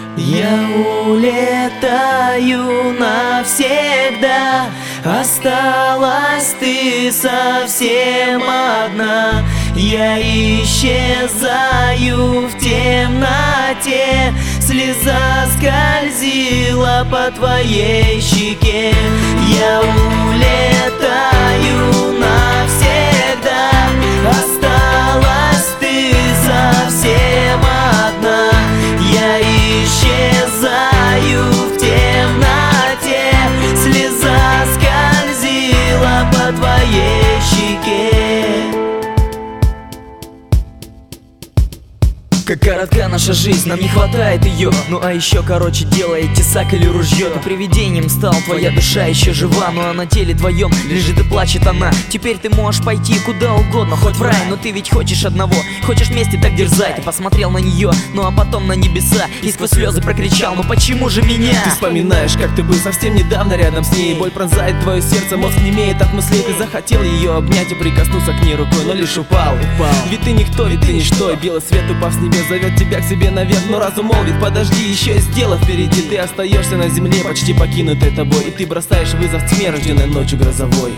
Я улетаю навсегда, осталась ты совсем одна. Я исчезаю в темноте, слеза скользила по твоей щеке. Я улетаю навсегда, осталась ты совсем одна. Я исчезаю в темноте, слеза скользила по твоей щеке. Как коротка наша жизнь, нам не хватает ее. Ну а еще короче делает тесак или ружье. Ты привидением стал, твоя душа еще жива, но на теле твоем лежит и плачет она. Теперь ты можешь пойти куда угодно, хоть в рай, но ты ведь хочешь одного, хочешь вместе так дерзай. Ты посмотрел на нее, ну а потом на небеса и сквозь слезы прокричал: ну почему же меня? Ты вспоминаешь, как ты был совсем недавно рядом с ней. Боль пронзает твое сердце, мозг немеет от мыслей. Ты захотел ее обнять и прикоснуться к ней рукой, но лишь упал. Ведь ты никто, ведь ты ничто, и белый свет, упав с небес, зовет тебя к себе наверх, но разум молвит: подожди, еще есть дело впереди. Ты остаешься на земле, почти покинутой тобой, и ты бросаешь вызов тьме, рожденной ночью грозовой.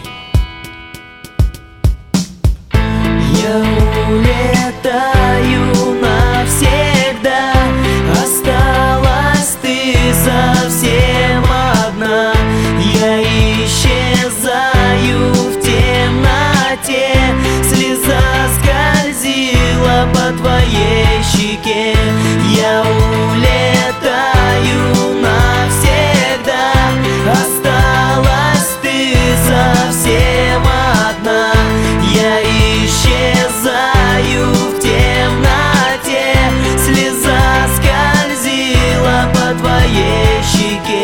Я улетаю навсегда, осталась ты совсем одна. Я исчезаю в темноте, слеза скользила по твоей щеке. Я улетаю навсегда, осталась ты совсем одна. Я исчезаю в темноте, слеза скользила по твоей щеке.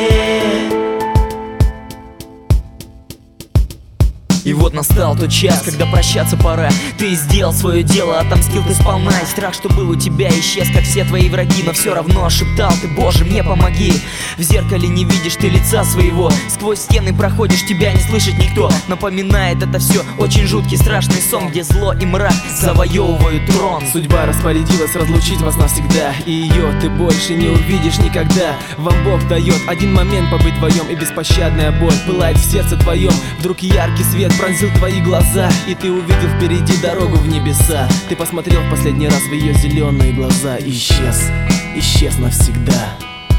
И вот настал тот час, когда прощаться пора. Ты сделал свое дело, отомстил ты сполна. И страх, что был у тебя, исчез, как все твои враги. Но все равно шептал ты: Боже, мне помоги. В зеркале не видишь ты лица своего, сквозь стены проходишь, тебя не слышит никто. Напоминает это все очень жуткий страшный сон, где зло и мрак завоевывают трон. Судьба распорядилась разлучить вас навсегда, и ее ты больше не увидишь никогда. Вам Бог дает один момент побыть вдвоем, и беспощадная боль пылает в сердце твоем. Вдруг яркий свет пронзил твои глаза, и ты увидел впереди дорогу в небеса. Ты посмотрел в последний раз в ее зеленые глаза и исчез, исчез навсегда.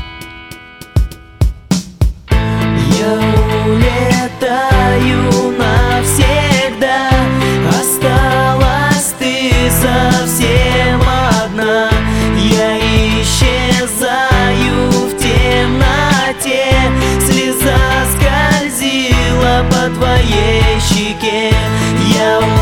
Я улетаю навсегда, осталась ты совсем одна. Я исчезаю в темноте, слеза скользила по твоей щеке. Я